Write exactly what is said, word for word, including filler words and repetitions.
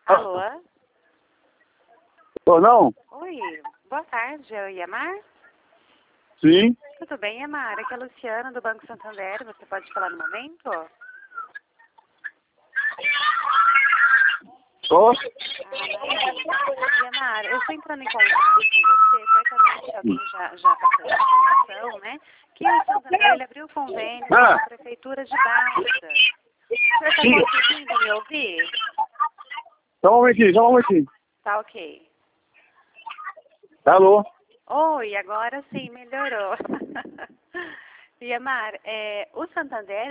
Alô? Ou não? Oi, boa tarde, é o Iamar? Sim. Tudo bem, Iamar? Aqui é a Luciana do Banco Santander, você pode falar no momento? Tô? Ah, Iamar, eu estou entrando em contato com você, certamente alguém já, já passou essa informação, né? Que o Santander ele abriu convênio com Ah. a Prefeitura de Balsa. O senhor está conseguindo me ouvir? Só um momentinho, só um momentinho. Tá ok. Alô? Oi, agora sim, melhorou. Iamar, é, o Santander